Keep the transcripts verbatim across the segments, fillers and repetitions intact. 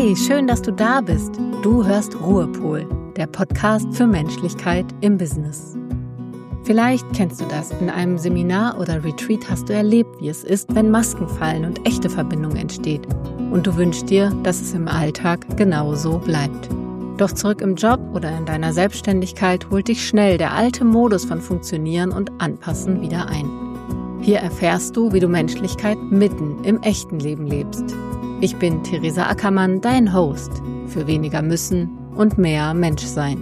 Hey, schön, dass du da bist. Du hörst Ruhepol, der Podcast für Menschlichkeit im Business. Vielleicht kennst du das. In einem Seminar oder Retreat hast du erlebt, wie es ist, wenn Masken fallen und echte Verbindung entsteht. Und du wünschst dir, dass es im Alltag genauso bleibt. Doch zurück im Job oder in deiner Selbstständigkeit holt dich schnell der alte Modus von Funktionieren und Anpassen wieder ein. Hier erfährst du, wie du Menschlichkeit mitten im echten Leben lebst. Ich bin Theresa Ackermann, dein Host für weniger müssen und mehr Menschsein.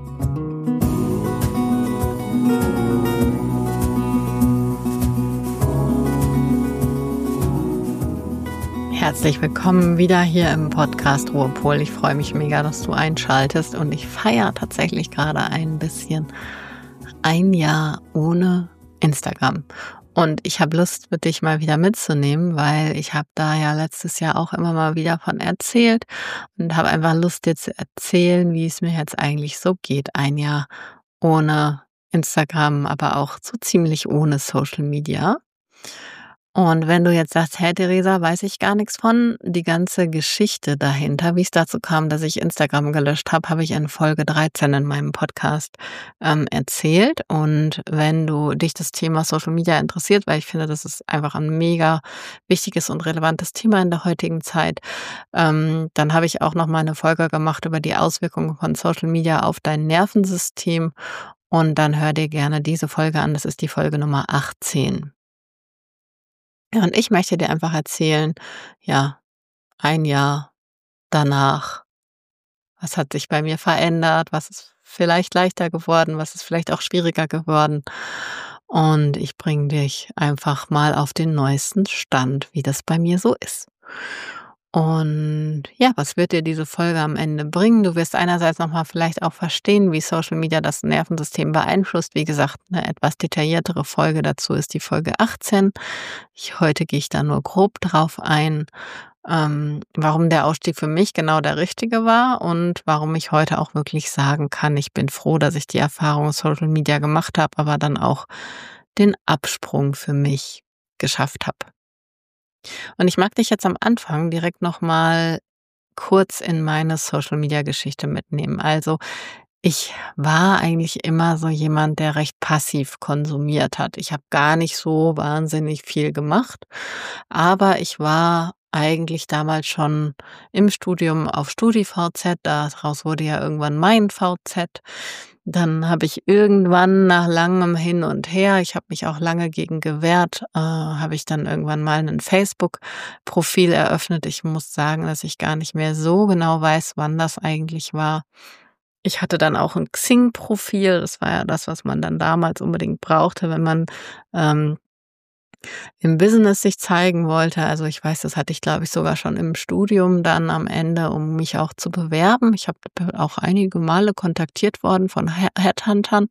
Herzlich willkommen wieder hier im Podcast Ruhepol. Ich freue mich mega, dass du einschaltest und ich feiere tatsächlich gerade ein bisschen ein Jahr ohne Instagram. Und ich habe Lust, für dich mal wieder mitzunehmen, weil ich habe da ja letztes Jahr auch immer mal wieder von erzählt und habe einfach Lust, dir zu erzählen, wie es mir jetzt eigentlich so geht. Ein Jahr ohne Instagram, aber auch so ziemlich ohne Social Media. Und wenn du jetzt sagst, hey Theresa, weiß ich gar nichts von, die ganze Geschichte dahinter, wie es dazu kam, dass ich Instagram gelöscht habe, habe ich in Folge dreizehn in meinem Podcast ähm, erzählt. Und wenn du dich das Thema Social Media interessiert, weil ich finde, das ist einfach ein mega wichtiges und relevantes Thema in der heutigen Zeit, ähm, dann habe ich auch noch mal eine Folge gemacht über die Auswirkungen von Social Media auf dein Nervensystem. Und dann hör dir gerne diese Folge an, das ist die Folge Nummer achtzehn. Ja, und ich möchte dir einfach erzählen, ja, ein Jahr danach, was hat sich bei mir verändert, was ist vielleicht leichter geworden, was ist vielleicht auch schwieriger geworden. Und ich bringe dich einfach mal auf den neuesten Stand, wie das bei mir so ist. Und ja, was wird dir diese Folge am Ende bringen? Du wirst einerseits nochmal vielleicht auch verstehen, wie Social Media das Nervensystem beeinflusst. Wie gesagt, eine etwas detailliertere Folge dazu ist die Folge achtzehn. Ich, heute gehe ich da nur grob drauf ein, ähm, warum der Ausstieg für mich genau der richtige war und warum ich heute auch wirklich sagen kann, ich bin froh, dass ich die Erfahrung Social Media gemacht habe, aber dann auch den Absprung für mich geschafft habe. Und ich mag dich jetzt am Anfang direkt nochmal kurz in meine Social-Media-Geschichte mitnehmen. Also ich war eigentlich immer so jemand, der recht passiv konsumiert hat. Ich habe gar nicht so wahnsinnig viel gemacht, aber ich war eigentlich damals schon im Studium auf StudiVZ, daraus wurde ja irgendwann mein V Z. Dann habe ich irgendwann nach langem Hin und Her, ich habe mich auch lange gegen gewehrt, äh, habe ich dann irgendwann mal ein Facebook-Profil eröffnet. Ich muss sagen, dass ich gar nicht mehr so genau weiß, wann das eigentlich war. Ich hatte dann auch ein Xing-Profil, das war ja das, was man dann damals unbedingt brauchte, wenn man ähm, im Business sich zeigen wollte. Also ich weiß, das hatte ich, glaube ich, sogar schon im Studium dann am Ende, um mich auch zu bewerben. Ich habe auch einige Male kontaktiert worden von Headhuntern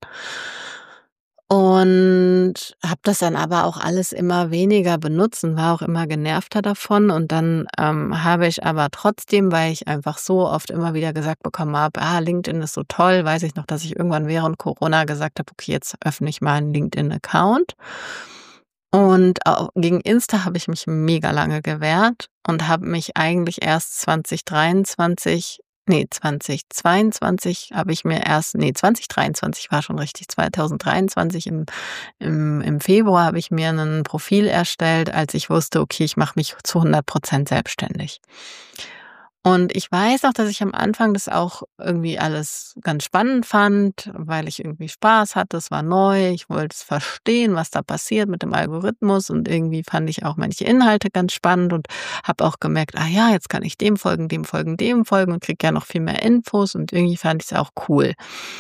und habe das dann aber auch alles immer weniger benutzt und war auch immer genervter davon. Und dann ähm, habe ich aber trotzdem, weil ich einfach so oft immer wieder gesagt bekommen habe, ah, LinkedIn ist so toll, weiß ich noch, dass ich irgendwann während Corona gesagt habe, okay, jetzt öffne ich mal einen LinkedIn-Account. Und auch gegen Insta habe ich mich mega lange gewehrt und habe mich eigentlich erst zwanzig dreiundzwanzig, nee, zwanzig zweiundzwanzig habe ich mir erst, nee, zwanzig dreiundzwanzig war schon richtig, zwanzig dreiundzwanzig im, im, im Februar habe ich mir ein Profil erstellt, als ich wusste, okay, ich mache mich zu hundert Prozent selbstständig. Und ich weiß auch, dass ich am Anfang das auch irgendwie alles ganz spannend fand, weil ich irgendwie Spaß hatte. Es war neu, ich wollte es verstehen, was da passiert mit dem Algorithmus und irgendwie fand ich auch manche Inhalte ganz spannend und habe auch gemerkt, ah ja, jetzt kann ich dem folgen, dem folgen, dem folgen und kriege ja noch viel mehr Infos und irgendwie fand ich es auch cool.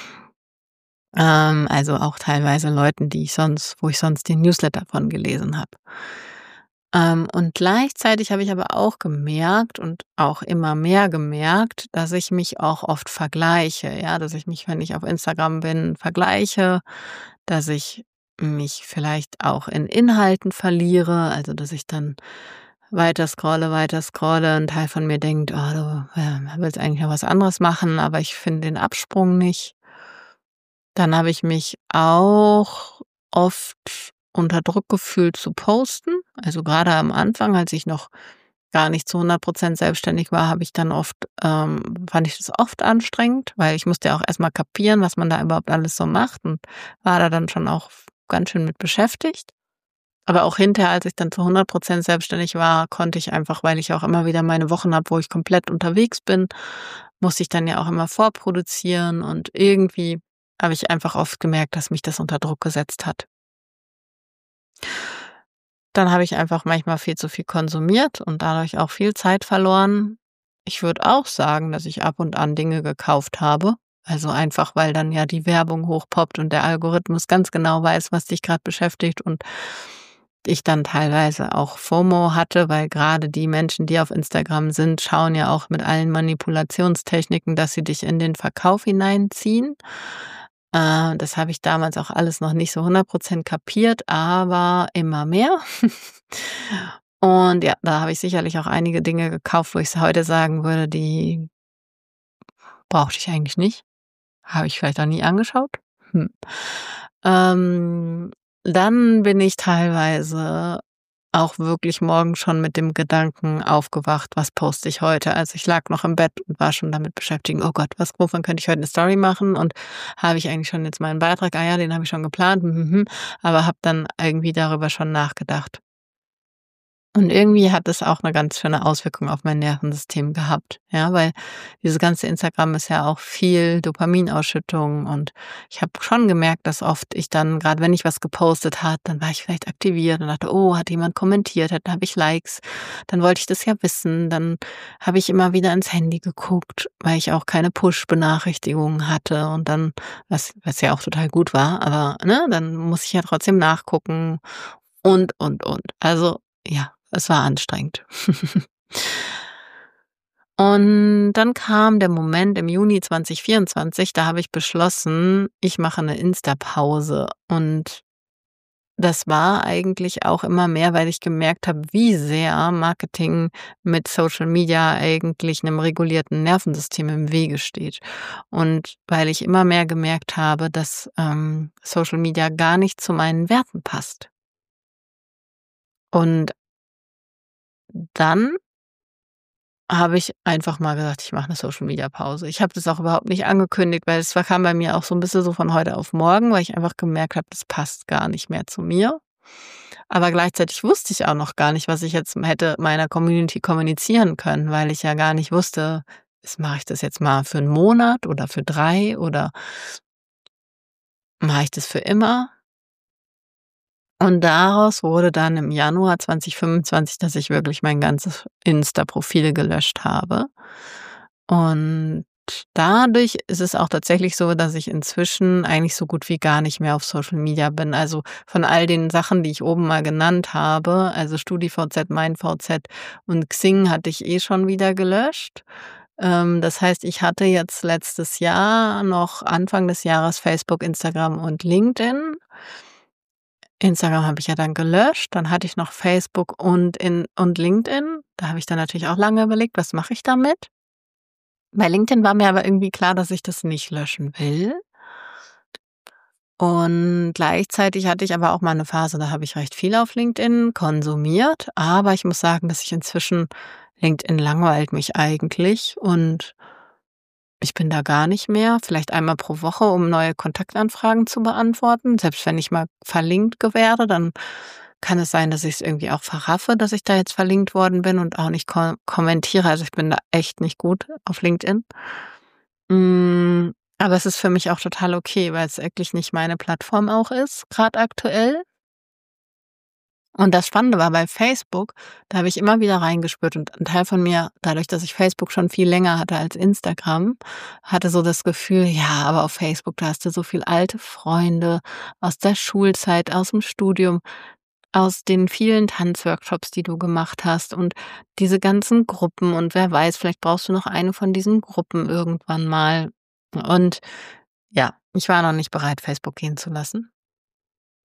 Ähm, also auch teilweise Leuten, die ich sonst, wo ich sonst den Newsletter von gelesen habe. Ähm, und gleichzeitig habe ich aber auch gemerkt und auch immer mehr gemerkt, dass ich mich auch oft vergleiche, ja, dass ich mich, wenn ich auf Instagram bin, vergleiche, dass ich mich vielleicht auch in Inhalten verliere, also dass ich dann weiter scrolle, weiter scrolle, ein Teil von mir denkt, oh, du äh, willst eigentlich noch was anderes machen, aber ich finde den Absprung nicht. Dann habe ich mich auch oft unter Druck gefühlt zu posten. Also gerade am Anfang, als ich noch gar nicht zu hundert Prozent selbstständig war, habe ich dann oft ähm, fand ich das oft anstrengend, weil ich musste ja auch erst mal kapieren, was man da überhaupt alles so macht und war da dann schon auch ganz schön mit beschäftigt. Aber auch hinterher, als ich dann zu hundert Prozent selbstständig war, konnte ich einfach, weil ich auch immer wieder meine Wochen habe, wo ich komplett unterwegs bin, musste ich dann ja auch immer vorproduzieren und irgendwie habe ich einfach oft gemerkt, dass mich das unter Druck gesetzt hat. Dann habe ich einfach manchmal viel zu viel konsumiert und dadurch auch viel Zeit verloren. Ich würde auch sagen, dass ich ab und an Dinge gekauft habe. Also einfach, weil dann ja die Werbung hochpoppt und der Algorithmus ganz genau weiß, was dich gerade beschäftigt und ich dann teilweise auch FOMO hatte, weil gerade die Menschen, die auf Instagram sind, schauen ja auch mit allen Manipulationstechniken, dass sie dich in den Verkauf hineinziehen. Äh, das habe ich damals auch alles noch nicht so hundert Prozent kapiert, aber immer mehr. Und ja, da habe ich sicherlich auch einige Dinge gekauft, wo ich heute sagen würde, die brauchte ich eigentlich nicht. Habe ich vielleicht auch nie angeschaut. Hm. Ähm, dann bin ich teilweise auch wirklich morgens schon mit dem Gedanken aufgewacht: „Was poste ich heute?“ Also, ich lag noch im Bett und war schon damit beschäftigt: „Oh Gott, was wovon könnte ich heute 'ne Story machen und habe ich eigentlich schon jetzt meinen Beitrag? Ah ja, den habe ich schon geplant, mhm, mhm.“ Aber habe dann irgendwie darüber schon nachgedacht. Und irgendwie hat das auch 'ne ganz schöne Auswirkung auf mein Nervensystem gehabt, ja, weil dieses ganze Instagram ist ja auch viel Dopaminausschüttung und ich habe schon gemerkt, dass oft ich dann grad wenn ich was gepostet hatte, dann war ich vielleicht aktiviert und dachte: „Oh, hat jemand kommentiert, dann habe ich Likes.“ Dann wollte ich das ja wissen, dann habe ich immer wieder ins Handy geguckt, weil ich auch keine Push-Benachrichtigungen hatte und dann was was ja auch total gut war, aber, ne, dann muss ich ja trotzdem nachgucken und, und, und. Also, ja, es war anstrengend. Und dann kam der Moment im Juni zwanzig vierundzwanzig, da habe ich beschlossen, ich mache 'ne Insta-Pause. Und das war eigentlich auch immer mehr, weil ich gemerkt habe, wie sehr Marketing mit Social Media eigentlich 'nem regulierten Nervensystem im Wege steht. Und weil ich immer mehr gemerkt habe, dass, ähm, Social Media gar nicht zu meinen Werten passt. Und dann habe ich einfach mal gesagt: „Ich mache 'ne Social-Media-Pause.“ Ich habe das auch überhaupt nicht angekündigt, weil es war kam bei mir auch so 'n bisschen so von heute auf morgen, weil ich einfach gemerkt habe, das passt gar nicht mehr zu mir. Aber gleichzeitig wusste ich auch noch gar nicht, was ich jetzt hätte meiner Community kommunizieren können, weil ich ja gar nicht wusste, s mache ich das jetzt mal für 'n Monat oder für drei oder mache ich das für immer? Und daraus wurde dann im Januar zwanzig fünfundzwanzig, dass ich wirklich mein ganzes Insta-Profil gelöscht habe. Und dadurch ist es auch tatsächlich so, dass ich inzwischen eigentlich so gut wie gar nicht mehr auf Social Media bin. Also, von all den Sachen, die ich oben mal genannt habe, also StudiVZ, MeinVZ und Xing hatte ich eh schon wieder gelöscht. Ähm, das heißt, ich hatte jetzt letztes Jahr noch Anfang des Jahres Facebook, Instagram und LinkedIn. Instagram habe ich ja dann gelöscht, dann hatte ich noch Facebook und in und LinkedIn. Da habe ich dann natürlich auch lange überlegt: „Was mache ich damit?“ Bei LinkedIn war mir aber irgendwie klar, dass ich das nicht löschen will. Und gleichzeitig hatte ich aber auch mal 'ne Phase, da habe ich recht viel auf LinkedIn konsumiert, aber ich muss sagen, dass ich inzwischen LinkedIn langweilt mich eigentlich und ich bin da gar nicht mehr, vielleicht einmal pro Woche, um neue Kontaktanfragen zu beantworten. Selbst wenn ich mal verlinkt ge werde, dann kann es sein, dass ich's irgendwie auch verraffe, dass ich da jetzt verlinkt worden bin und auch nicht ko kommentiere. Also, ich bin da echt nicht gut auf LinkedIn. Hm, aber es ist für mich auch total okay, weil's wirklich nicht meine Plattform auch ist, grad aktuell. Und das Spannende war bei Facebook, da habe ich immer wieder reingespürt und 'n Teil von mir, dadurch, dass ich Facebook schon viel länger hatte als Instagram, hatte so das Gefühl: „Ja, aber auf Facebook, da hast du so viel alte Freunde aus der Schulzeit, aus'm Studium, aus den vielen Tanzworkshops, die du gemacht hast und diese ganzen Gruppen und wer weiß, vielleicht brauchst du noch eine von diesen Gruppen irgendwann mal.“ Und ja, ich war noch nicht bereit, Facebook gehen zu lassen.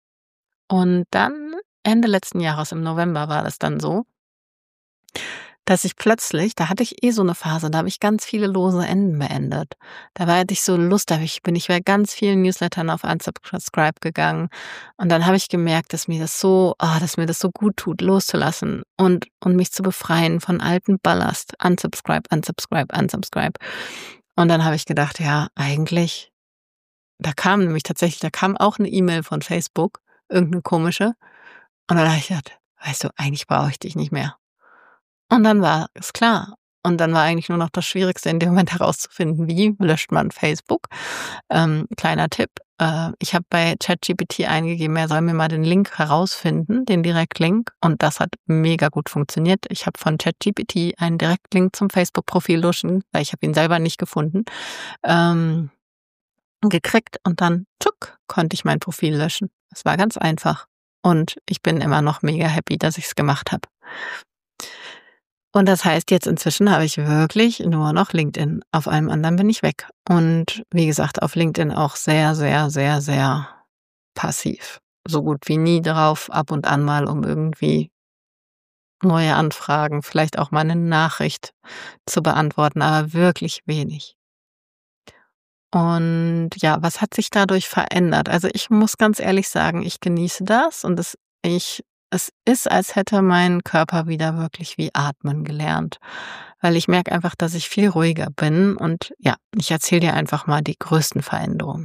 Und dann Ende letzten Jahres im November war das dann so dass ich plötzlich, da hatte ich eh so eine Phase, da habe ich ganz viele lose Enden beendet. Da war hatte ich so Lust, da habe ich bin ich bei ganz vielen Newslettern auf unsubscribe gegangen und dann habe ich gemerkt, dass mir das so ah, dass mir das so gut tut, loszulassen und und mich zu befreien von altem Ballast. Unsubscribe, unsubscribe, unsubscribe. Und dann habe ich gedacht, ja, eigentlich da kam nämlich tatsächlich da kam auch eine E-Mail von Facebook, irgend 'ne komische. Und dann habe ich gedacht: „Weißt du, eigentlich brauche ich dich nicht mehr." Und dann war es klar. Und dann war eigentlich nur noch das Schwierigste in dem Moment herauszufinden, wie löscht man Facebook. Ähm, kleiner Tipp, äh, ich habe bei ChatGPT eingegeben, er soll mir mal den Link herausfinden, den Direktlink, und das hat mega gut funktioniert. Ich habe von ChatGPT einen Direktlink zum Facebook-Profil löschen, weil ich habe ihn selber nicht gefunden, ähm, gekriegt und dann tschuck, konnte ich mein Profil löschen. Es war ganz einfach und ich bin immer noch mega happy, dass ich's gemacht habe. Und das heißt, jetzt inzwischen habe ich wirklich nur noch LinkedIn. Auf allem anderen bin ich weg. Und wie gesagt, auf LinkedIn auch sehr, sehr, sehr, sehr passiv. So gut wie nie drauf, ab und an mal, um irgendwie neue Anfragen, vielleicht auch mal eine Nachricht zu beantworten, aber wirklich wenig. Und ja, was hat sich dadurch verändert? Also, ich muss ganz ehrlich sagen, ich genieße das und es ich es ist, als hätte mein Körper wieder wirklich wie atmen gelernt, weil ich merke einfach, dass ich viel ruhiger bin und ja, ich erzähle dir einfach mal die größten Veränderungen.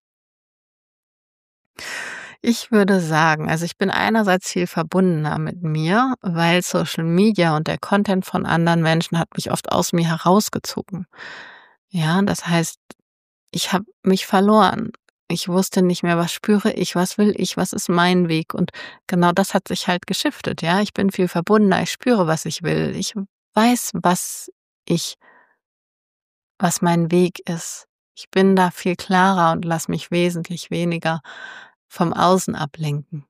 Ich würde sagen, also, ich bin einerseits viel verbundener mit mir, weil Social Media und der Content von anderen Menschen hat mich oft aus mir herausgezogen. Ja, das heißt, ich habe mich verloren. Ich wusste nicht mehr, was spüre ich, was will ich, was ist mein Weg? Und genau das hat sich halt geschiftet, ja. Ich bin viel verbundener, ich spüre, was ich will. Ich weiß, was ich was mein Weg ist. Ich bin da viel klarer und lasse mich wesentlich weniger vom Außen ablenken.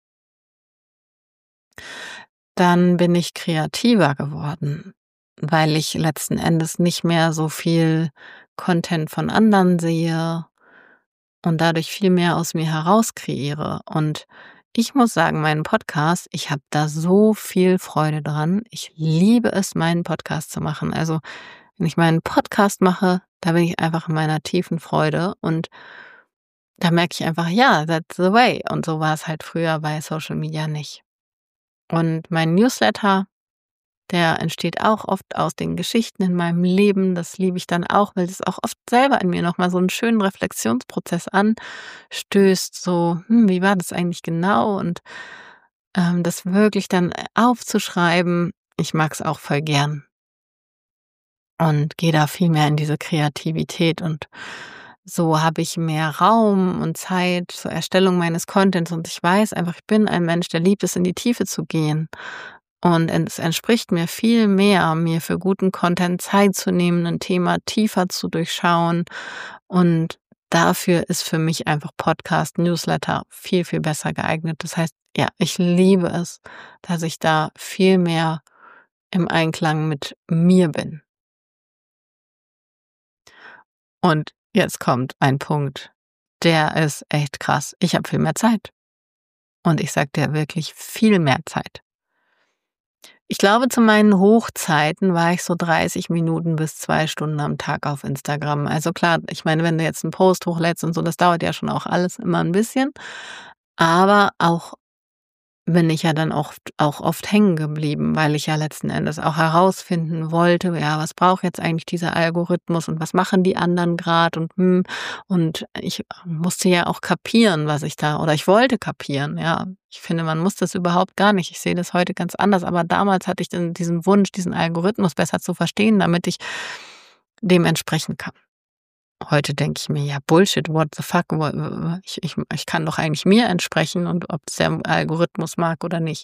Dann bin ich kreativer geworden, weil ich letzten Endes nicht mehr so viel Content von anderen sehe und dadurch viel mehr aus mir heraus kreiere. Und ich muss sagen, meinen Podcast, ich habe da so viel Freude dran. Ich liebe es, meinen Podcast zu machen. Also, wenn ich meinen Podcast mache, da bin ich einfach in meiner tiefen Freude und da merke ich einfach, ja, that's the way. Und so war es halt früher bei Social Media nicht. Und mein Newsletter, der entsteht auch oft aus den Geschichten in meinem Leben. Das liebe ich dann auch, weil das auch oft selber in mir nochmal so einen schönen Reflexionsprozess anstößt. So, hm, wie war das eigentlich genau? Und ähm, das wirklich dann aufzuschreiben, ich mag es auch voll gern und gehe da viel mehr in diese Kreativität. Und so habe ich mehr Raum und Zeit zur Erstellung meines Contents. Und ich weiß einfach, ich bin ein Mensch, der liebt es, in die Tiefe zu gehen. Und es entspricht mir viel mehr, mir für guten Content Zeit zu nehmen, ein Thema tiefer zu durchschauen. Und dafür ist für mich einfach Podcast, Newsletter viel, viel besser geeignet. Das heißt, ja, ich liebe es, dass ich da viel mehr im Einklang mit mir bin. Und jetzt kommt ein Punkt, der ist echt krass. Ich habe viel mehr Zeit. Und ich sage dir wirklich viel mehr Zeit. Ich glaube, zu meinen Hochzeiten war ich so dreißig Minuten bis zwei Stunden am Tag auf Instagram. Also klar, ich meine, wenn du jetzt einen Post hochlädst und so, das dauert ja schon auch alles immer ein bisschen. Aber auch bin ich ja dann oft auch oft hängen geblieben, weil ich ja letzten Endes auch herausfinden wollte, ja, was braucht jetzt eigentlich dieser Algorithmus und was machen die anderen gerade und hm, und ich musste ja auch kapieren, was ich da oder ich wollte kapieren, ja. Ich finde, man muss das überhaupt gar nicht. Ich sehe das heute ganz anders, aber damals hatte ich dann diesen Wunsch, diesen Algorithmus besser zu verstehen, damit ich dem entsprechen kann. Heute denke ich mir, ja, Bullshit, what the fuck, wo- ich, ich, ich kann doch eigentlich mir entsprechen und ob es der Algorithmus mag oder nicht.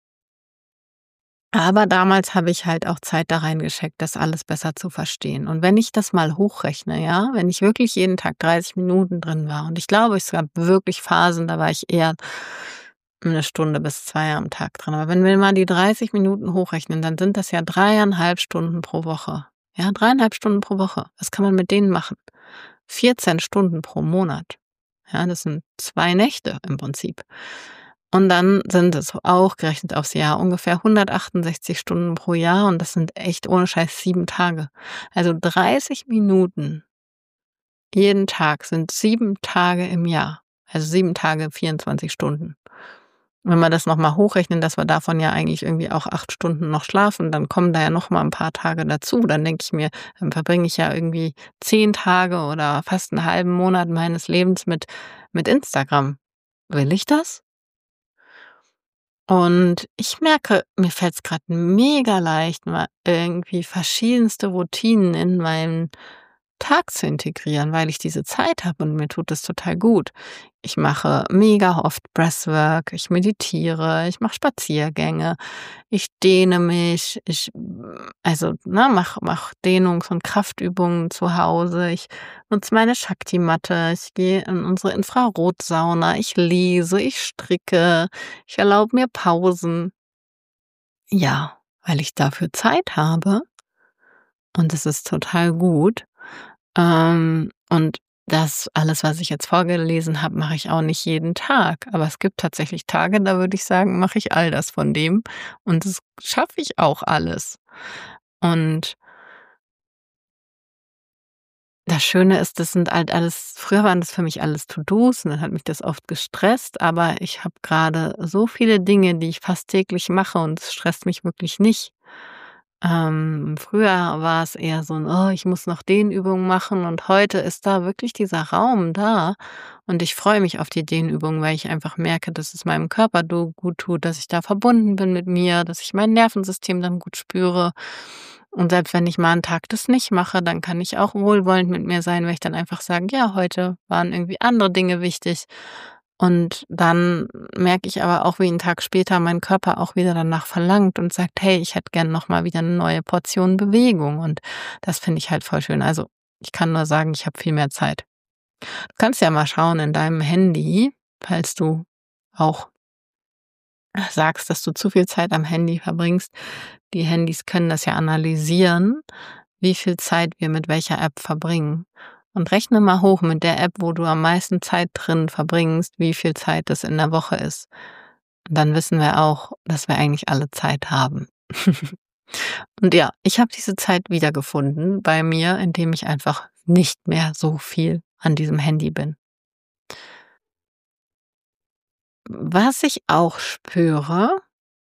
Aber damals habe ich halt auch Zeit da reingesteckt, das alles besser zu verstehen. Und wenn ich das mal hochrechne, ja, wenn ich wirklich jeden Tag dreißig Minuten drin war und ich glaube, es gab wirklich Phasen, da war ich eher eine Stunde bis zwei am Tag drin. Aber wenn wir mal die dreißig Minuten hochrechnen, dann sind das ja dreieinhalb Stunden pro Woche. Ja, dreieinhalb Stunden pro Woche. Was kann man mit denen machen? vierzehn Stunden pro Monat. Ja, das sind zwei Nächte im Prinzip. Und dann sind es auch gerechnet aufs Jahr ungefähr hundertachtundsechzig Stunden pro Jahr und das sind echt ohne Scheiß sieben Tage. Also dreißig Minuten jeden Tag sind sieben Tage im Jahr. Also sieben Tage, vierundzwanzig Stunden. Wenn wir das noch mal hochrechnen, dass wir davon ja eigentlich irgendwie auch acht Stunden noch schlafen, dann kommen da ja noch mal ein paar Tage dazu. Dann denke ich mir, dann verbringe ich ja irgendwie zehn Tage oder fast einen halben Monat meines Lebens mit mit Instagram. Will ich das? Und ich merke, mir fällt es gerade mega leicht, mal irgendwie verschiedenste Routinen in meinen Tag zu integrieren, weil ich diese Zeit habe und mir tut das total gut. Ich mache mega oft Breathwork, ich meditiere, ich mache Spaziergänge, ich dehne mich, ich mm, also, ne, mache mach Dehnungs- und Kraftübungen zu Hause. Ich nutze meine Shakti-Matte, ich gehe in unsere Infrarotsauna, ich lese, ich stricke, ich erlaube mir Pausen. Ja, weil ich dafür Zeit habe und es ist total gut. Ähm, und das alles, was ich jetzt vorgelesen habe, mache ich auch nicht jeden Tag. Aber es gibt tatsächlich Tage, da würde ich sagen, mache ich all das von dem und das schaffe ich auch alles. Und das Schöne ist, das sind halt alles früher waren das für mich alles To-dos und dann hat mich das oft gestresst, aber ich habe grade so viele Dinge, die ich fast täglich mache und es stresst mich wirklich nicht. Ähm, früher war es eher so 'n: „Oh, ich muss noch Dehnübungen machen“, und heute ist da wirklich dieser Raum da und ich freue mich auf die Dehnübungen, weil ich einfach merke, dass es meinem Körper do gut tut, dass ich da verbunden bin mit mir, dass ich mein Nervensystem dann gut spüre. Und selbst wenn ich mal 'n Tag das nicht mache, dann kann ich auch wohlwollend mit mir sein, weil ich dann einfach sage: „Ja, heute waren irgendwie andere Dinge wichtig.“ Und dann merke ich aber auch, wie 'n Tag später mein Körper auch wieder danach verlangt und sagt: „Hey, ich hätte gern noch mal wieder 'ne neue Portion Bewegung.“ Und das finde ich halt voll schön. Also, ich kann nur sagen, ich habe viel mehr Zeit. Du kannst ja mal schauen in deinem Handy, falls du auch sagst, dass du zu viel Zeit am Handy verbringst. Die Handys können das ja analysieren, wie viel Zeit wir mit welcher App verbringen. Und rechne mal hoch mit der App, wo du am meisten Zeit drin verbringst, wie viel Zeit das in der Woche ist. Und dann wissen wir auch, dass wir eigentlich alle Zeit haben. Und ja, ich habe diese Zeit wiedergefunden bei mir, indem ich einfach nicht mehr so viel an diesem Handy bin. Was ich auch spüre,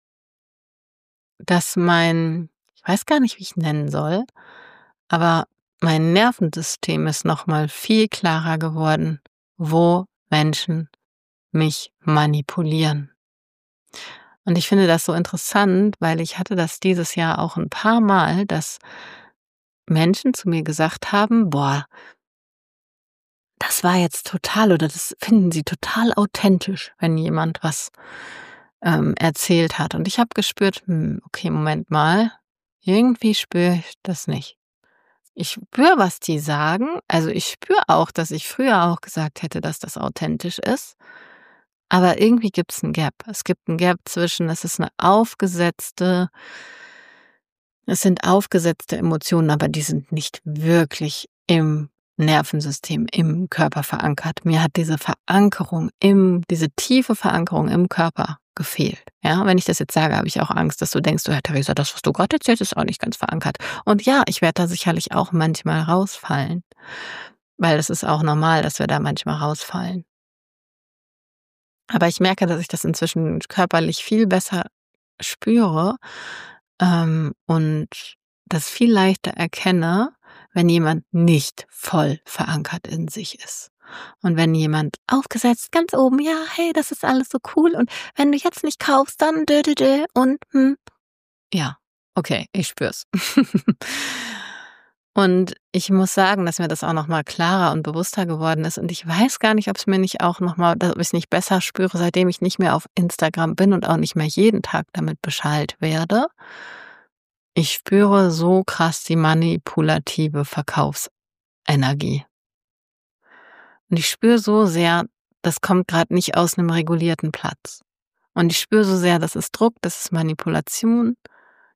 dass mein ich weiß gar nicht, wie ich nennen soll, aber mein Nervensystem ist noch mal viel klarer geworden, wo Menschen mich manipulieren. Und ich finde das so interessant, weil ich hatte das dieses Jahr auch ein paar Mal, dass Menschen zu mir gesagt haben: „Boah, das war jetzt total oder das finden sie total authentisch, wenn jemand was, ähm, erzählt hat.“ Und ich habe gespürt: „Hm, okay, Moment mal, irgendwie spüre ich das nicht.“ Ich spüre, was die sagen. Also, ich spüre auch, dass ich früher auch gesagt hätte, dass das authentisch ist, aber irgendwie gibt's 'n Gap. Es gibt 'n Gap zwischen es ist 'ne aufgesetzte es sind aufgesetzte Emotionen, aber die sind nicht wirklich im Nervensystem, im Körper verankert. Mir hat diese Verankerung im diese tiefe Verankerung im Körper gefehlt. Ja, wenn ich das jetzt sage, habe ich auch Angst, dass du denkst: „Du, Herr Theresa, das, was du grad erzählst, ist auch nicht ganz verankert.“ Und ja, ich werde da sicherlich auch manchmal rausfallen, weil es ist auch normal, dass wir da manchmal rausfallen. Aber ich merke, dass ich das inzwischen körperlich viel besser spüre, ähm, und das viel leichter erkenne, wenn jemand nicht voll verankert in sich ist. Und wenn jemand aufgesetzt ganz oben: „Ja, hey, das ist alles so cool und wenn du jetzt nicht kaufst, dann dö dö dö und hm.“ Ja, okay, ich spür's. Und ich muss sagen, dass mir das auch noch mal klarer und bewusster geworden ist und ich weiß gar nicht, ob es mir nicht auch noch mal ob ich's nicht besser spüre, seitdem ich nicht mehr auf Instagram bin und auch nicht mehr jeden Tag damit beschallt werde. Ich spüre so krass die manipulative Verkaufsenergie. Und ich spüre so sehr, das kommt grad nicht aus 'nem regulierten Platz. Und ich spüre so sehr, das ist Druck, das ist Manipulation.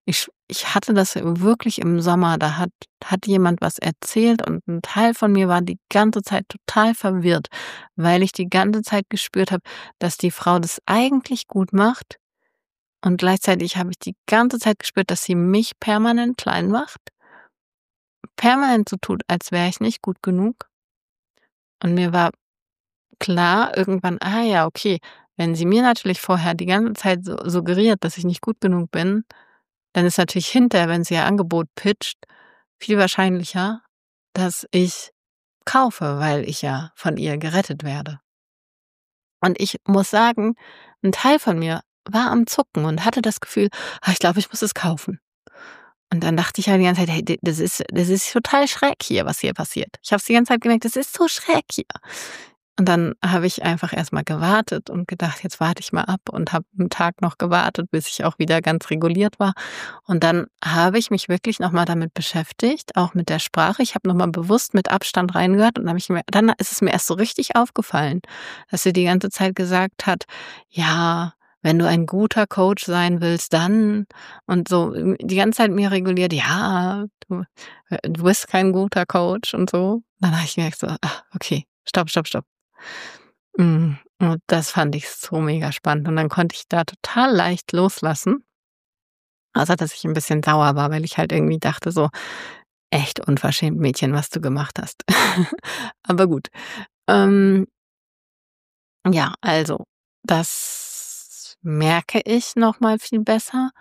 Ich ich hatte das wirklich im Sommer, da hat hat jemand was erzählt und ein Teil von mir war die ganze Zeit total verwirrt, weil ich die ganze Zeit gespürt habe, dass die Frau das eigentlich gut macht und gleichzeitig habe ich die ganze Zeit gespürt, dass sie mich permanent klein macht, permanent so tut, als wäre ich nicht gut genug. Und mir war klar irgendwann, ah ja, okay, wenn sie mir natürlich vorher die ganze Zeit so suggeriert, dass ich nicht gut genug bin, dann ist natürlich hinterher, wenn sie ihr Angebot pitcht, viel wahrscheinlicher, dass ich kaufe, weil ich ja von ihr gerettet werde. Und ich muss sagen, ein Teil von mir war am Zucken und hatte das Gefühl: „Ah, ich glaube, ich muss es kaufen." Und dann dachte ich halt die ganze Zeit: „Hey, d das ist das ist total schräg hier, was hier passiert." Ich habe es die ganze Zeit gemerkt, das ist so schräg hier. Und dann habe ich einfach erst mal gewartet und gedacht: „Jetzt warte ich mal ab" und habe 'n Tag noch gewartet, bis ich auch wieder ganz reguliert war. Und dann habe ich mich wirklich noch mal damit beschäftigt, auch mit der Sprache. Ich habe noch mal bewusst mit Abstand reingehört und habe ich mir dann ist es mir erst so richtig aufgefallen, dass sie die ganze Zeit gesagt hat: „Ja, wenn du ein guter Coach sein willst, dann" und so hm, die ganze Zeit mir reguliert: „Ja, du äh, du bist kein guter Coach" und so. Dann habe ich gemerkt so: „Ah, okay, stopp, stopp, stopp." Mhm. Und das fand ich so mega spannend und dann konnte ich da total leicht loslassen, außer dass ich 'n bisschen sauer war, weil ich halt irgendwie dachte so: „Echt unverschämt, Mädchen, was du gemacht hast." Aber gut. Ähm, ja, also, das merke ich noch mal viel besser.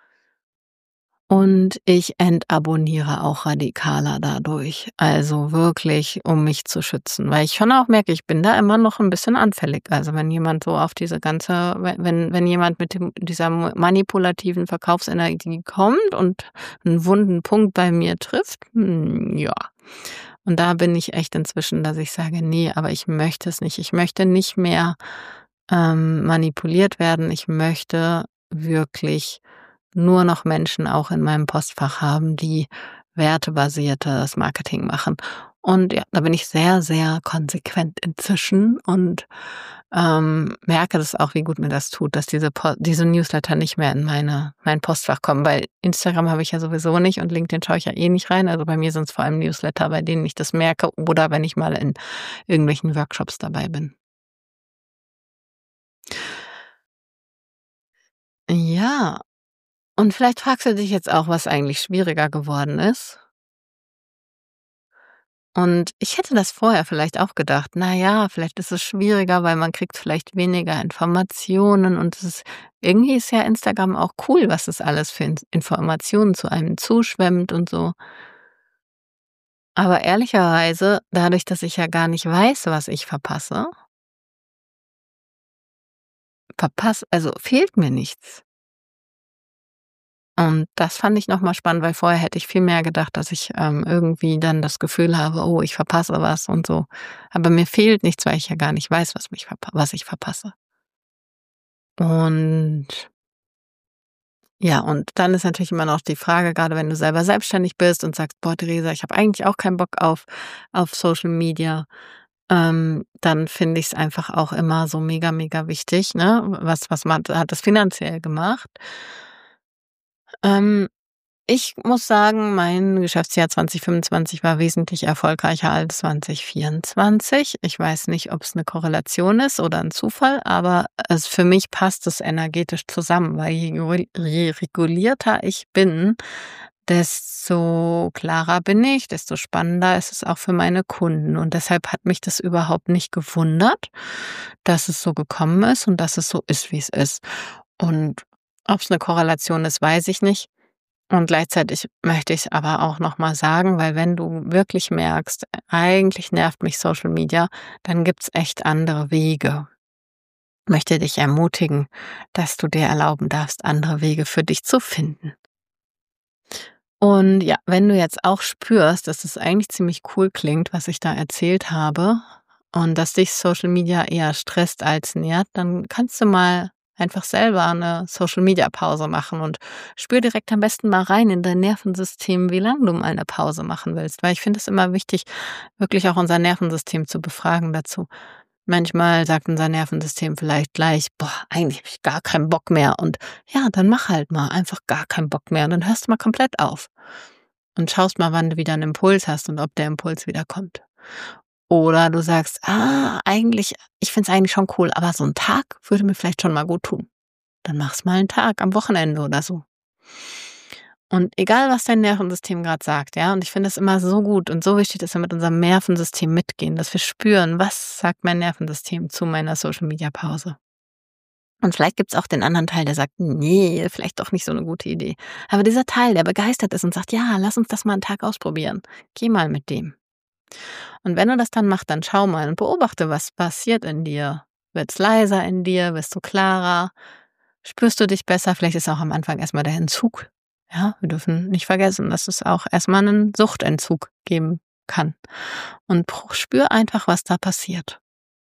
Und ich entabonniere auch radikaler dadurch. Also wirklich, um mich zu schützen, weil ich schon auch merke, ich bin da immer noch ein bisschen anfällig. Also, wenn jemand so auf diese ganze we wenn wenn jemand mit dem dieser ma manipulativen Verkaufsenergie kommt und einen wunden Punkt bei mir trifft, hm, ja. Und da bin ich echt inzwischen, dass ich sage: „Nee, aber ich möchte es nicht. Ich möchte nicht mehr, ähm, manipuliert werden. Ich möchte wirklich nur noch Menschen auch in meinem Postfach haben, die wertebasiertes Marketing machen." Und ja, da bin ich sehr, sehr konsequent inzwischen und, ähm, merke das auch, wie gut mir das tut, dass diese Po diese Newsletter nicht mehr in meine mein Postfach kommen, weil Instagram habe ich ja sowieso nicht und LinkedIn schaue ich ja eh nicht rein. Also, bei mir sind es vor allem Newsletter, bei denen ich das merke oder wenn ich mal in irgendwelchen Workshops dabei bin. Ja, und vielleicht fragst du dich jetzt auch, was eigentlich schwieriger geworden ist. Und ich hätte das vorher vielleicht auch gedacht, na ja, vielleicht ist es schwieriger, weil man kriegt vielleicht weniger Informationen und es ist irgendwie ist ja Instagram auch cool, was das alles für In Informationen zu einem zuschwemmt und so. Aber ehrlicherweise, dadurch, dass ich ja gar nicht weiß, was ich verpasse, verpasse also fehlt mir nichts. Und das fand ich noch mal spannend, weil vorher hätte ich viel mehr gedacht, dass ich, ähm, irgendwie dann das Gefühl habe: „Oh, ich verpasse was" und so. Aber mir fehlt nichts, weil ich ja gar nicht weiß, was mich verpa was ich verpasse. Und ja, und dann ist natürlich immer noch die Frage, gerade wenn du selber selbstständig bist und sagst: „Boah, Theresa, ich habe eigentlich auch keinen Bock auf auf Social Media", ähm, dann finde ich es einfach auch immer so mega, mega wichtig, ne? Was was man hat das finanziell gemacht. Ähm Ich muss sagen, mein Geschäftsjahr zwanzig fünfundzwanzig war wesentlich erfolgreicher als zwanzig vierundzwanzig. Ich weiß nicht, ob es eine Korrelation ist oder ein Zufall, aber es für mich passt es energetisch zusammen, weil je regu je regulierter ich bin, desto klarer bin ich, desto spannender ist es auch für meine Kunden. Und deshalb hat mich das überhaupt nicht gewundert, dass es so gekommen ist und dass es so ist, wie es ist. Und ob es eine Korrelation ist, weiß ich nicht. Und gleichzeitig möchte ich aber auch noch mal sagen, weil wenn du wirklich merkst, eigentlich nervt mich Social Media, dann gibt's echt andere Wege. Möchte dich ermutigen, dass du dir erlauben darfst, andere Wege für dich zu finden. Und ja, wenn du jetzt auch spürst, dass es eigentlich ziemlich cool klingt, was ich da erzählt habe und dass dich Social Media eher stresst als nährt, dann kannst du mal einfach selber eine Social-Media-Pause machen und spür direkt am besten mal rein in dein Nervensystem, wie lange du mal eine Pause machen willst. Weil ich finde es immer wichtig, wirklich auch unser Nervensystem zu befragen dazu. Manchmal sagt unser Nervensystem vielleicht gleich: „Boah, eigentlich habe ich gar keinen Bock mehr." Und ja, dann mach halt mal einfach gar keinen Bock mehr und dann hörst du mal komplett auf und schaust mal, wann du wieder 'n Impuls hast und ob der Impuls wieder kommt. Oder du sagst: „Ah, eigentlich ich finde es eigentlich schon cool, aber so 'n Tag würde mir vielleicht schon mal gut tun." Dann mach's mal 'n Tag am Wochenende oder so. Und egal, was dein Nervensystem grad sagt, ja, und ich finde es immer so gut und so wichtig, dass wir mit unserem Nervensystem mitgehen, dass wir spüren: „Was sagt mein Nervensystem zu meiner Social-Media-Pause?" Und vielleicht gibt's auch den anderen Teil, der sagt: „Ne, vielleicht doch nicht so 'ne gute Idee." Aber dieser Teil, der begeistert ist und sagt: „Ja, lass uns das mal 'n Tag ausprobieren." Geh mal mit dem. Und wenn du das dann machst, dann schau mal und beobachte, was passiert in dir. Wird's leiser in dir? Wirst du klarer? Spürst du dich besser? Vielleicht ist auch am Anfang erst mal der Entzug. Ja, wir dürfen nicht vergessen, dass es auch erst mal 'nen Suchtentzug geben kann. Und pr spür einfach, was da passiert.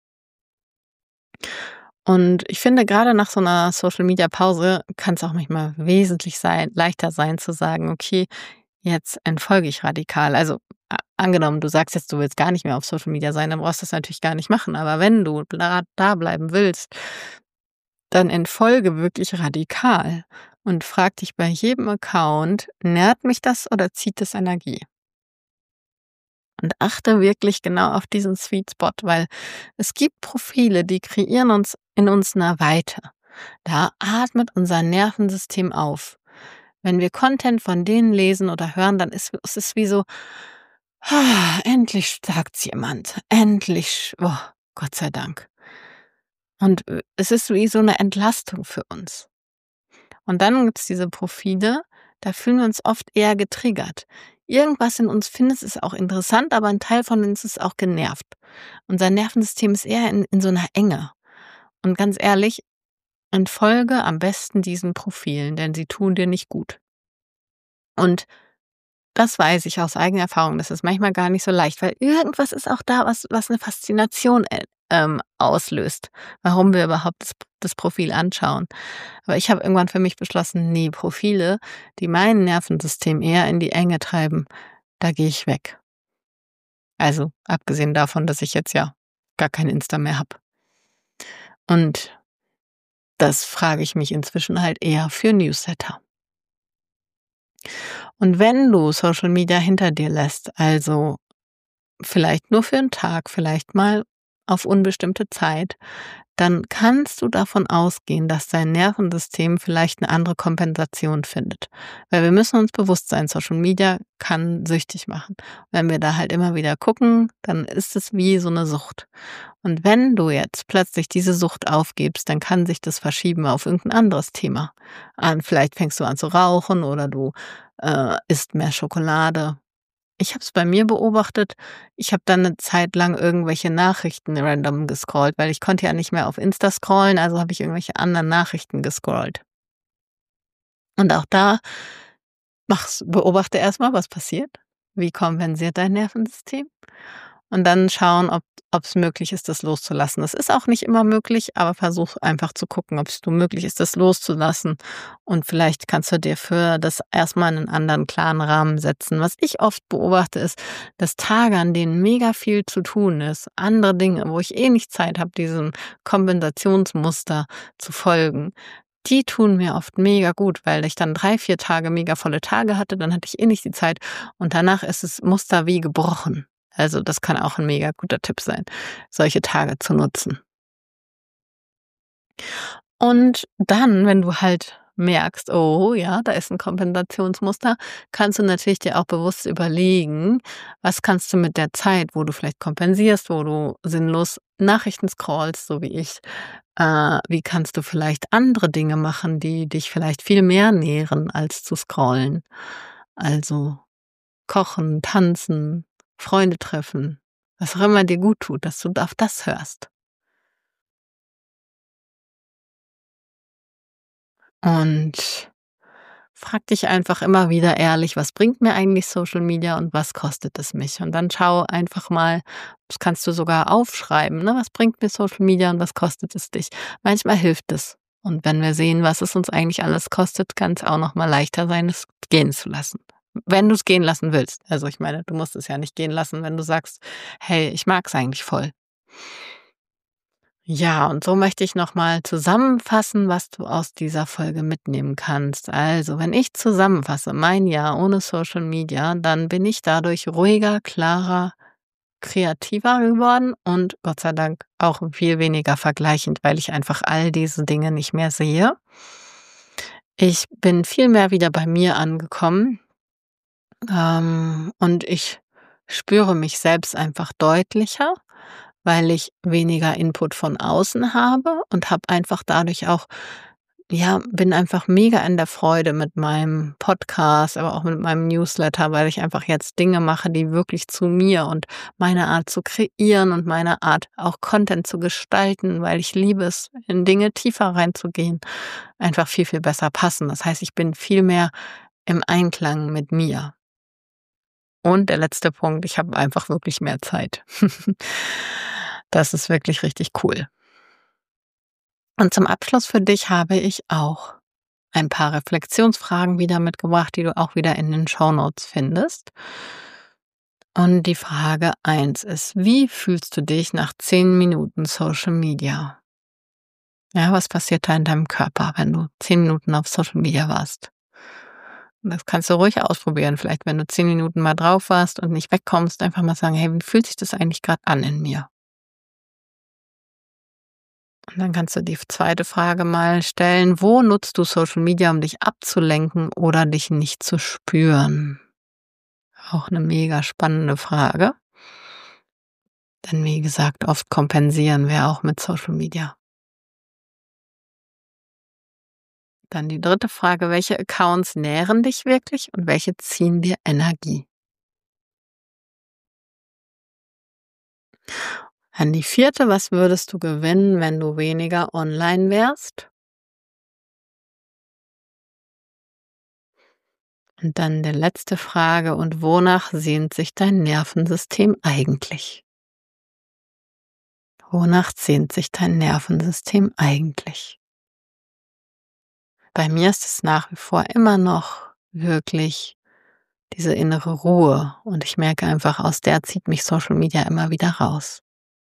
Und ich finde, grade nach so 'ner Social-Media-Pause kann's auch manchmal wesentlich sein leichter sein zu sagen: „Okay, jetzt entfolge ich radikal." Also, a angenommen, du sagst jetzt, du willst gar nicht mehr auf Social Media sein, dann brauchst du's natürlich gar nicht machen. Aber wenn du bla da bleiben willst, dann entfolge wirklich radikal und frag dich bei jedem Account: „Nährt mich das oder zieht es Energie?" Und achte wirklich genau auf diesen Sweet Spot, weil es gibt Profile, die kreieren uns in uns 'ne Weite. Da atmet unser Nervensystem auf. Wenn wir Content von denen lesen oder hören, dann ist ist es wie so: „Endlich sagt's jemand. Endlich, oh, Gott sei Dank." Und, äh, es ist wie so 'ne Entlastung für uns. Und dann gibt's diese Profile, da fühlen wir uns oft eher getriggert. Irgendwas in uns findet es auch interessant, aber 'n Teil von uns ist auch genervt. Unser Nervensystem ist eher in in so 'ner Enge. Und ganz ehrlich, entfolge am besten diesen Profilen, denn sie tun dir nicht gut. Und das weiß ich aus eigener Erfahrung. Das ist manchmal gar nicht so leicht, weil irgendwas ist auch da, was was 'ne Faszination, äh, ähm, auslöst, warum wir überhaupt das das Profil anschauen. Aber ich habe irgendwann für mich beschlossen: „Ne, Profile, die mein Nervensystem eher in die Enge treiben, da gehe ich weg." Also, abgesehen davon, dass ich jetzt ja gar kein Insta mehr habe. Und das frage ich mich inzwischen halt eher für Newsletter. Und wenn du Social Media hinter dir lässt, also vielleicht nur für 'n Tag, vielleicht mal auf unbestimmte Zeit, dann kannst du davon ausgehen, dass dein Nervensystem vielleicht 'ne andere Kompensation findet. Weil wir müssen uns bewusst sein, Social Media kann süchtig machen. Wenn wir da halt immer wieder gucken, dann ist es wie so 'ne Sucht. Und wenn du jetzt plötzlich diese Sucht aufgibst, dann kann sich das verschieben auf irgend 'n anderes Thema. An vielleicht fängst du an zu rauchen oder du, äh, isst mehr Schokolade. Ich habe es bei mir beobachtet, ich habe dann 'ne Zeit lang irgendwelche Nachrichten random gescrollt, weil ich konnte ja nicht mehr auf Insta scrollen, also habe ich irgendwelche anderen Nachrichten gescrollt. Und auch da mach's beobachte erst mal, was passiert. Wie kompensiert dein Nervensystem? Und dann schauen, ob ob's möglich ist, das loszulassen. Das ist auch nicht immer möglich, aber versuch einfach zu gucken, ob's du möglich ist, das loszulassen. Und vielleicht kannst du dir für das erst mal 'nen anderen klaren Rahmen setzen. Was ich oft beobachte, ist, dass Tage, an denen mega viel zu tun ist, andere Dinge, wo ich eh nicht Zeit habe, diesem Kompensationsmuster zu folgen, die tun mir oft mega gut, weil ich dann drei, vier Tage mega volle Tage hatte, dann hatte ich eh nicht die Zeit und danach ist das Muster wie gebrochen. Also, das kann auch 'n mega guter Tipp sein, solche Tage zu nutzen. Und dann, wenn du halt merkst: „Oh ja, da ist 'n Kompensationsmuster", kannst du natürlich dir auch bewusst überlegen, was kannst du mit der Zeit, wo du vielleicht kompensierst, wo du sinnlos Nachrichten scrollst, so wie ich äh, wie kannst du vielleicht andere Dinge machen, die dich vielleicht viel mehr nähren, als zu scrollen? Also, kochen, tanzen, Freunde treffen, was auch immer dir gut tut, dass du auf das hörst. Und frag dich einfach immer wieder ehrlich: „Was bringt mir eigentlich Social Media und was kostet es mich?" Und dann schau einfach mal das kannst du sogar aufschreiben, ne? „Was bringt mir Social Media und was kostet es dich?" Manchmal hilft es. Und wenn wir sehen, was es uns eigentlich alles kostet, kann's auch noch mal leichter sein, es gehen zu lassen. Wenn du's gehen lassen willst. Also, ich meine, du musst es ja nicht gehen lassen, wenn du sagst: „Hey, ich mag's eigentlich voll." Ja, und so möchte ich nochmal zusammenfassen, was du aus dieser Folge mitnehmen kannst. Also, wenn ich zusammenfasse mein Jahr ohne Social Media, dann bin ich dadurch ruhiger, klarer, kreativer geworden und Gott sei Dank auch viel weniger vergleichend, weil ich einfach all diese Dinge nicht mehr sehe. Ich bin viel mehr wieder bei mir angekommen, ähm, und ich spüre mich selbst einfach deutlicher, weil ich weniger Input von außen habe und habe einfach dadurch auch, ja, bin einfach mega in der Freude mit meinem Podcast, aber auch mit meinem Newsletter, weil ich einfach jetzt Dinge mache, die wirklich zu mir und meine Art zu kreieren und meine Art auch Content zu gestalten, weil ich liebe es, in Dinge tiefer reinzugehen, einfach viel, viel besser passen. Das heißt, ich bin viel mehr im Einklang mit mir. Und der letzte Punkt, ich habe einfach wirklich mehr Zeit. Das ist wirklich richtig cool. Und zum Abschluss für dich habe ich auch ein paar Reflexionsfragen wieder mitgebracht, die du auch wieder in den Shownotes findest. Und die Frage eins ist, wie fühlst du dich nach zehn Minuten Social Media? Ja, was passiert da in deinem Körper, wenn du zehn Minuten auf Social Media warst? Das kannst du ruhig ausprobieren. Vielleicht, wenn du zehn Minuten mal drauf warst und nicht wegkommst, einfach mal sagen, hey, wie fühlt sich das eigentlich gerade an in mir? Und dann kannst du die zweite Frage mal stellen, wo nutzt du Social Media, um dich abzulenken oder dich nicht zu spüren? Auch eine mega spannende Frage. Denn wie gesagt, oft kompensieren wir auch mit Social Media. Dann die dritte Frage, welche Accounts nähren dich wirklich und welche ziehen dir Energie? Dann die vierte, was würdest du gewinnen, wenn du weniger online wärst? Und dann die letzte Frage, und wonach sehnt sich dein Nervensystem eigentlich? Wonach sehnt sich dein Nervensystem eigentlich? Bei mir ist es nach wie vor immer noch wirklich diese innere Ruhe und ich merke einfach, aus der zieht mich Social Media immer wieder raus.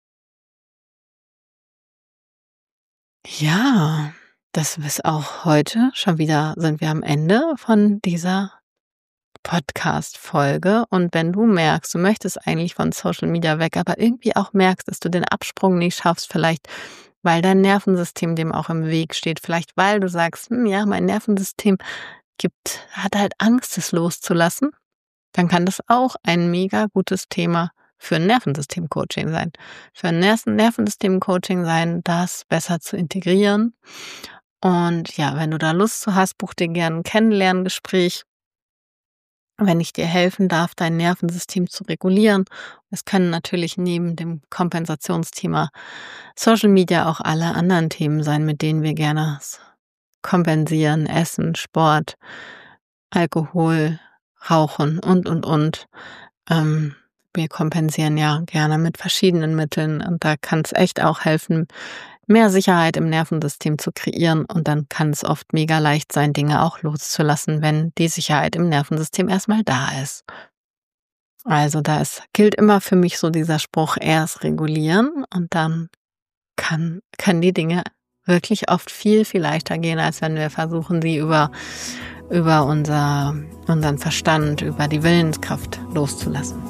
Ja, das ist auch heute schon wieder, sind wir am Ende von dieser Podcast-Folge. Und wenn du merkst, du möchtest eigentlich von Social Media weg, aber irgendwie auch merkst, dass du den Absprung nicht schaffst, vielleicht weil dein Nervensystem dem auch im Weg steht, vielleicht weil du sagst, hm, ja, mein Nervensystem gibt, hat halt Angst, es loszulassen, dann kann das auch ein mega gutes Thema für ein Nervensystem-Coaching sein. Für ein Nervensystem-Coaching sein, das besser zu integrieren. Und ja, wenn du da Lust zu hast, buch dir gerne ein Kennenlerngespräch, wenn ich dir helfen darf, dein Nervensystem zu regulieren. Es können natürlich neben dem Kompensationsthema Social Media auch alle anderen Themen sein, mit denen wir gerne kompensieren, Essen, Sport, Alkohol, Rauchen und, und, und. Ähm, wir kompensieren ja gerne mit verschiedenen Mitteln und da kann es echt auch helfen, mehr Sicherheit im Nervensystem zu kreieren und dann kann es oft mega leicht sein, Dinge auch loszulassen, wenn die Sicherheit im Nervensystem erstmal da ist. Also da ist, gilt immer für mich so dieser Spruch, erst regulieren und dann kann, kann die Dinge wirklich oft viel, viel leichter gehen, als wenn wir versuchen, sie über, über unser, unseren Verstand, über die Willenskraft loszulassen.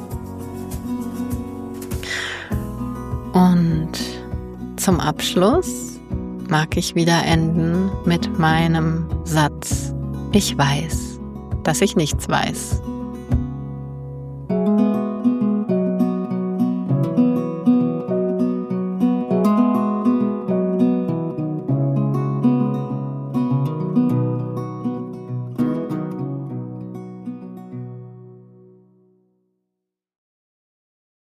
Und zum Abschluss mag ich wieder enden mit meinem Satz: Ich weiß, dass ich nichts weiß.